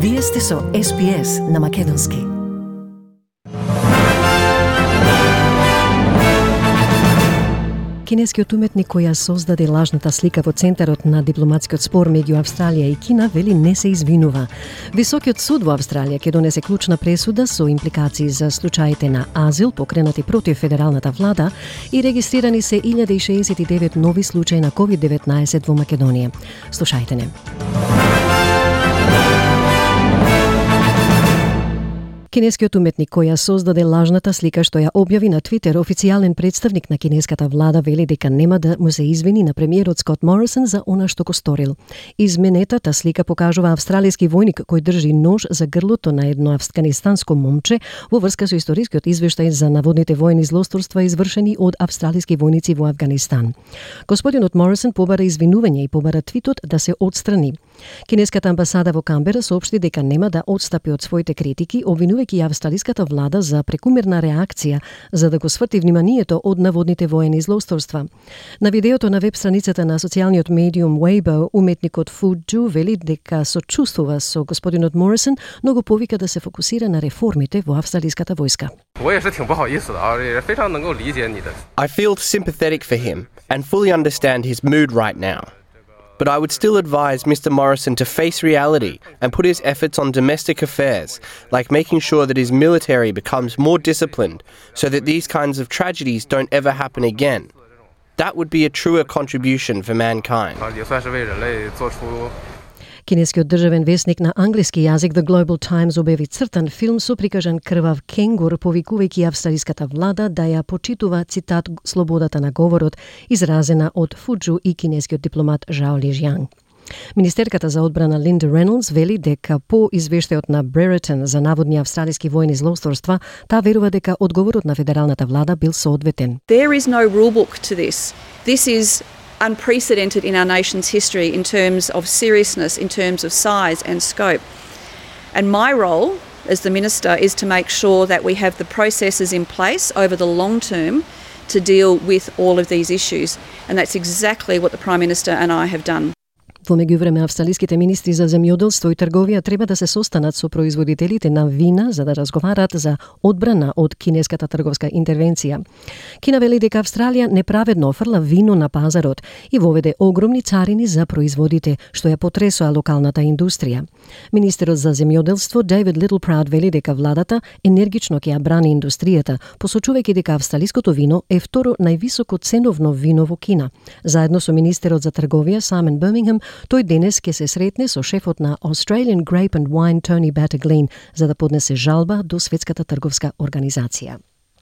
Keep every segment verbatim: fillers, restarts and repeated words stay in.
Вие сте со Ес Би Ес на Македонски. Кинескиот уметник кој ја создаде лажната слика во центарот на дипломатскиот спор меѓу Австралија и Кина вели не се извинува. Високиот суд во Австралија ќе донесе клучна пресуда со импликации за случаите на азил покренати против федералната влада и регистрирани се илјада и шеесет и девет нови случаи на ковид деветнаесет во Македонија. Слушајте не. Кинескиот уметник кој ја создаде лажната слика што ја објави на Твитер, официјален представник на кинеската влада вели дека нема да му се извини на премиерот Скот Морисон за она што го сторил. Изменетата слика покажува австралиски војник кој држи нож за грлото на едно афганистанско момче во врска со историскиот извештај за наводните војни злосторства извршени од австралиски војници во Авганистан. Господинот Морисон побара извинување и побара твитот да се отстрани. Кинеската амбасада во Камбера соопшти дека нема да отстапи од своите критики, обвинувајќи и австралиската влада за прекумерна реакција за да го сврти вниманието од наводните воени злосторства. На видеото на веб страницата на социјалниот медиум Weibo, уметникот Фу Џу вели дека сочувствува со господинот Морисон, но го повика да се фокусира на реформите во австралиската војска. I feel sympathetic for him and fully understand his mood right now. But I would still advise Mister Morrison to face reality and put his efforts on domestic affairs, like making sure that his military becomes more disciplined so that these kinds of tragedies don't ever happen again. That would be a truer contribution for mankind. Кинескиот државен весник на англиски јазик The Global Times објави цртан филм со прикажан крвав кенгур, повикувајќи австралиската влада да ја почитува, цитат, слободата на говорот, изразена од Фу Џу и кинескиот дипломат Жао Лижјанг. Министерката за одбрана Линда Рейнолдс вели дека по извештајот на Brereton за наводни австралиски војни злосторства, таа верува дека одговорот на федералната влада бил соодветен. There is no rule book to this. This is unprecedented in our nation's history in terms of seriousness, in terms of size and scope. And my role as the Minister is to make sure that we have the processes in place over the long term to deal with all of these issues. And that's exactly what the Prime Minister and I have done. Во меѓувреме, австралиските министри за земјоделство и трговија треба да се состанат со производителите на вина за да разговарат за одбрана од кинеската трговска интервенција. Кина вели дека Австралија неправедно офрла вино на пазарот и воведе огромни царини за производите, што ја потресоа локалната индустрија. Министерот за земјоделство Дейвид Литлпрауд вели дека владата енергично ќе ја брани индустријата, посочувајќи дека австралиското вино е второ највисоко ценовно вино во Кина. Заедно со министерот за трговија Саймон Бирмингем, тој денес ќе се сретне со шефот на Australian Grape and Wine Tony Battaglin за да поднесе жалба до Светската трговска организација.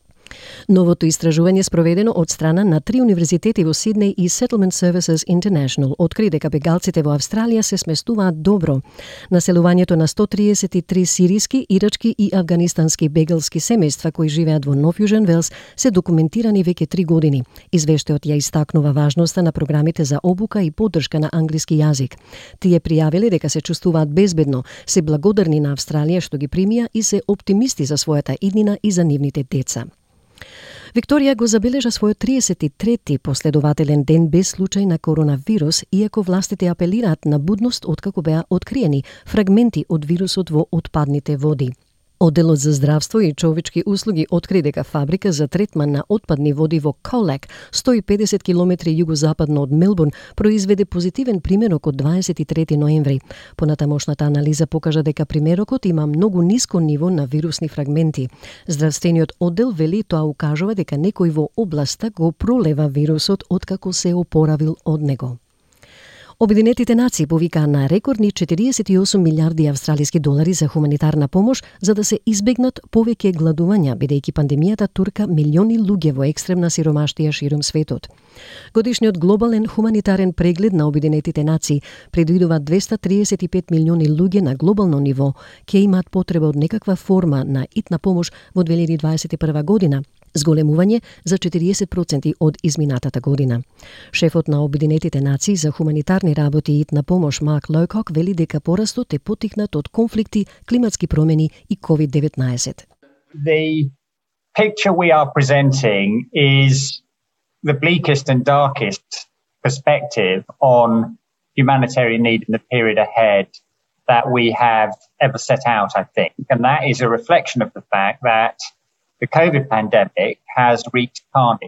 Новото истражување спроведено од страна на три универзитети во Сиднеј и Settlement Services International откри дека бегалците во Австралија се сместуваат добро. Населувањето на сто триесет и три сириски, ирачки и афганистански бегалски семејства кои живеат во Нов Јужен Велс се документирани веќе три години. Извештајот ја истакнува важноста на програмите за обука и поддршка на англиски јазик. Тие пријавиле дека се чувствуваат безбедно, се благодарни на Австралија што ги примија и се оптимисти за својата иднина и за нивните деца. Викторија го забележа својот триесет и трети последователен ден без случај на коронавирус, иако властите апелираат на будност откако беа откриени фрагменти од вирусот во отпадните води. Одделот за здравство и човечки услуги откри дека фабрика за третман на отпадни води во Colac, сто и педесет километри југозападно од Мелбурн, произведе позитивен примерок од дваесет и трети ноември. Понатамошната анализа покажа дека примерокот има многу ниско ниво на вирусни фрагменти. Здравствениот оддел вели тоа укажува дека некој во областа го пролева вирусот откако се опоравил од него. Обединетите нации повикаа на рекордни четириесет и осум милиарди австралиски долари за хуманитарна помош за да се избегнат повеќе гладувања, бидејќи пандемијата турка милиони луѓе во екстремна сиромаштија ширум светот. Годишниот глобален хуманитарен преглед на Обединетите нации предвидува двеста триесет и пет милиони луѓе на глобално ниво ќе имаат потреба од некаква форма на итна помош во две илјади дваесет и прва година, зголемување за четириесет проценти од изминатата година. Шефот на Обединетите нации за хуманитарни работи и итна помош Марк Лоукок вели дека порастот е поттикнат од конфликти, климатски промени и ковид деветнаесет. The picture we are presenting is the bleakest and darkest perspective on humanitarian need in the period ahead that we have ever set out, I think. And that is a reflection of the fact that the COVID pandemic has wreaked carnage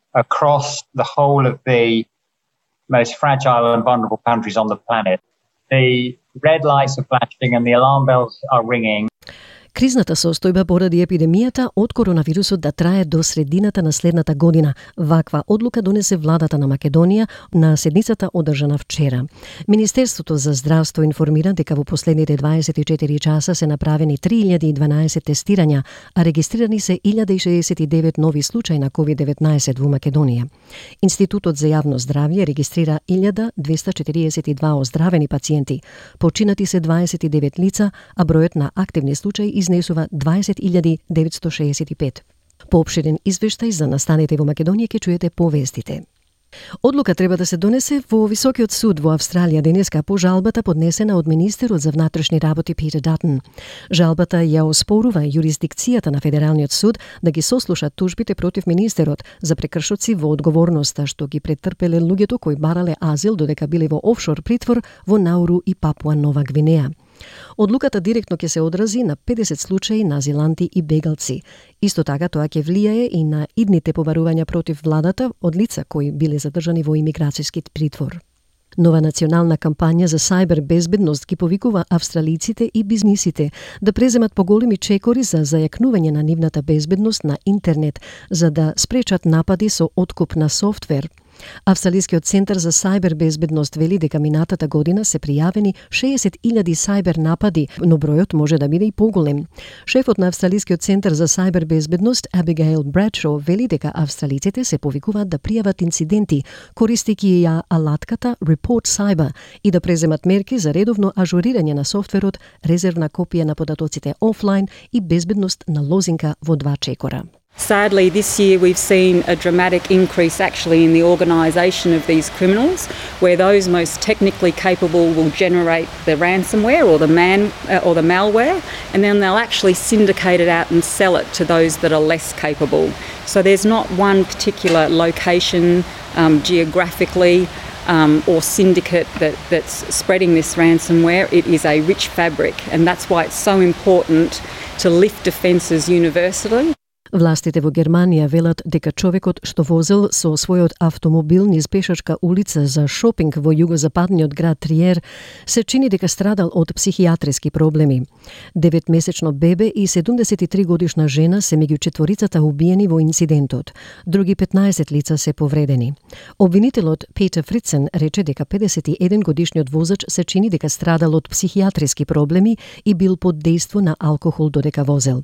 across the whole of the most fragile and vulnerable countries on the planet. The red lights are flashing and the alarm bells are ringing. Кризната состојба поради епидемијата од коронавирусот да трае до средината на следната година. Ваква одлука донесе владата на Македонија на седницата одржана вчера. Министерството за здравство информира дека во последните дваесет и четири часа се направени три илјади и дванаесет тестирања, а регистрирани се илјада и шеесет и девет нови случаи на ковид деветнаесет во Македонија. Институтот за јавно здравје регистрира илјада двеста четириесет и два оздравени пациенти. Починати се дваесет и девет лица, а бројот на активни случаи изнесува дваесет илјади деветсто шеесет и пет. Поопширен извештај за настаните во Македонија ќе чуете по вестите. Одлука треба да се донесе во Високиот суд во Австралија денеска по жалбата поднесена од министерот за внатрешни работи Питер Датон. Жалбата ја оспорува юрисдикцијата на Федералниот суд да ги сослуша тужбите против министерот за прекршоци во одговорноста што ги претрпеле луѓето кои барале азил додека биле во офшор притвор во Науру и Папуа Нова Гвинеја. Одлуката директно ќе се одрази на педесет случаи на азиланти и бегалци. Исто така тоа ќе влијае и на идните побарувања против владата од лица кои биле задржани во имиграцијски притвор. Нова национална кампања за сајбер безбедност ги повикува австралиците и бизнисите да преземат поголеми чекори за зајакнување на нивната безбедност на интернет, за да спречат напади со откуп на софтвер. Австралискиот центар за сајбер безбедност вели дека минатата година се пријавени шеесет илјади сајбер напади, но бројот може да биде и поголем. Шефот на Австралискиот центар за сајбер безбедност Абигейл Брадшо вели дека австралиците се повикуваат да пријават инциденти користејќи ја алатката Report Cyber и да преземат мерки за редовно ажурирање на софтверот, резервна копија на податоците офлайн и безбедност на лозинка во два чекора. Sadly, this year we've seen a dramatic increase actually in the organisation of these criminals, where those most technically capable will generate the ransomware or the man uh, or the malware, and then they'll actually syndicate it out and sell it to those that are less capable. So there's not one particular location um, geographically um, or syndicate that, that's spreading this ransomware. It is a rich fabric, and that's why it's so important to lift defences universally. Властите во Германија велат дека човекот што возел со својот автомобил низ пешачка улица за шопинг во југозападниот град Триер се чини дека страдал од психијатриски проблеми. Деветмесечно бебе и седумдесет и три годишна жена се меѓу четворицата убиени во инцидентот. Други петнаесет лица се повредени. Обвинителот Петер Фрицен рече дека педесет и еден годишниот возач се чини дека страдал од психијатриски проблеми и бил под дејство на алкохол додека возел.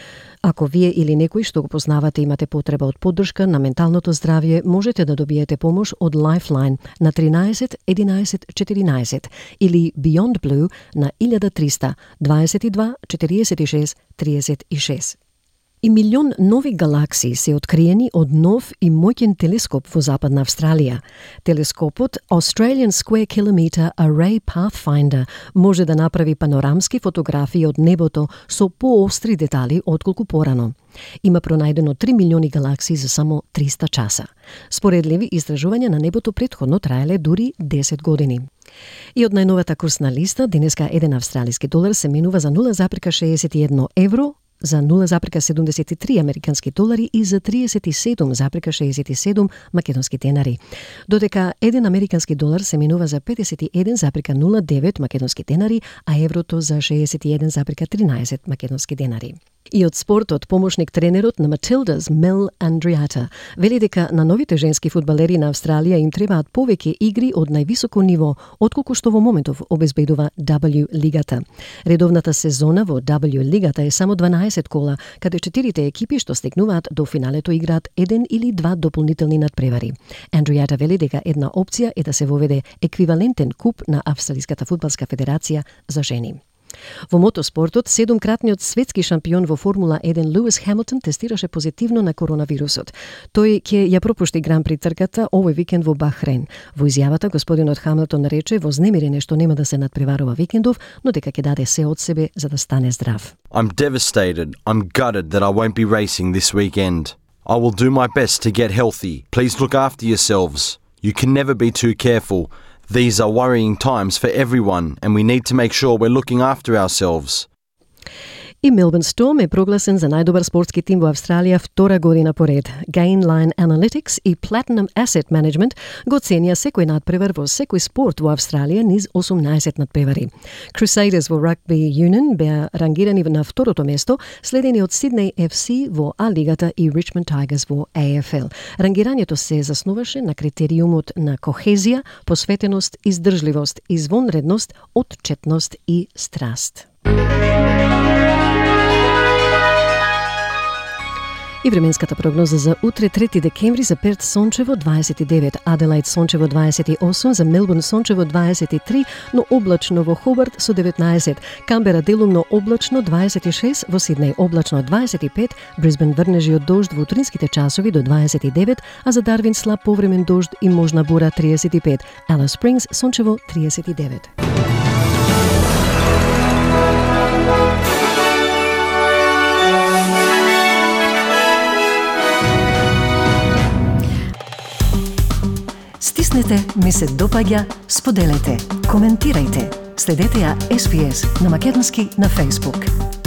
Ако вие или некој што го познавате имате потреба од поддршка на менталното здравје, можете да добиете помош од Lifeline на тринаесет единаесет четиринаесет или Beyond Blue на илјада триста дваесет и два четириесет и шест триесет и шест. И милион нови галаксии се откриени од нов и моќен телескоп во Западна Австралија. Телескопот Australian Square Kilometre Array Pathfinder може да направи панорамски фотографии од небото со поостри детали отколку порано. Има пронајдено три милиони галаксии за само триста часа. Споредливи истражувања на небото претходно траеле дури десет години. И од најновата курсна листа, денеска еден австралиски долар се менува за нула запирка шеесет и едно евро, за нула запирка седумдесет и три американски долари и за триесет и седум запирка шеесет и седум македонски денари. Додека еден американски долар се менува за педесет и еден запирка нула девет македонски денари, а еврото за шеесет и еден запирка тринаесет македонски денари. И од спортот, помошник тренерот на Matildas, Mel Andriata, вели дека на новите женски фудбалери на Австралија им требаат повеќе игри од највисоко ниво, отколку што во моментов обезбедува W лигата. Редовната сезона во W лигата е само дванаесет кола, каде четирите екипи што стигнуваат до финалето играат еден или два дополнителни надпревари. Andriata вели дека една опција е да се воведе еквивалентен куп на Австралиската фудбалска федерација за жени. Во мотоспортот, седумкратниот светски шампион во Формула еден Луис Хамилтон тестираше позитивно на коронавирусот. Тој ќе ја пропушти гран-при трката овој викенд во Бахрейн. Во изјавата, господинот Хамилтон рече вознемирене што нема да се надпреварува викендов, но дека ќе даде се од себе за да стане здрав. I'm devastated. I'm gutted that I won't be racing this weekend. I will do my best to get healthy. Please look after yourselves. You can never be too careful. These are worrying times for everyone, and we need to make sure we're looking after ourselves. И Melbourne Storm е прогласен за најдобар спортски тим во Австралија втора година поред. Gainline Analytics и Platinum Asset Management го оценија секој надпревар во секој спорт во Австралија низ осумнаесет надпревари. Crusaders во Rugby Union беа рангирани на второто место, следени од Sydney Еф Си во А-лигата и Richmond Tigers во Ей Еф Ел. Рангирањето се заснуваше на критериумот на кохезија, посветеност, издржливост, извонредност, отчетност и страст. И временската прогноза за утре, трети декември, за Перт сончево дваесет и девет, Аделаид сончево дваесет и осум, за Мелбурн сончево дваесет и три, но облачно во Хобарт со деветнаесет, Камбера делумно облачно дваесет и шест, во Сиднеј облачно дваесет и пет, Брисбен врнежи од дожд во утринските часови до дваесет и девет, а за Дарвин слаб повремен дожд и можна бура триесет и пет, Алис Спрингс сончево триесет и девет. Стиснете, ми се допаѓа, споделете, коментирајте. Следете ја Ес Би Ес на македонски на Facebook.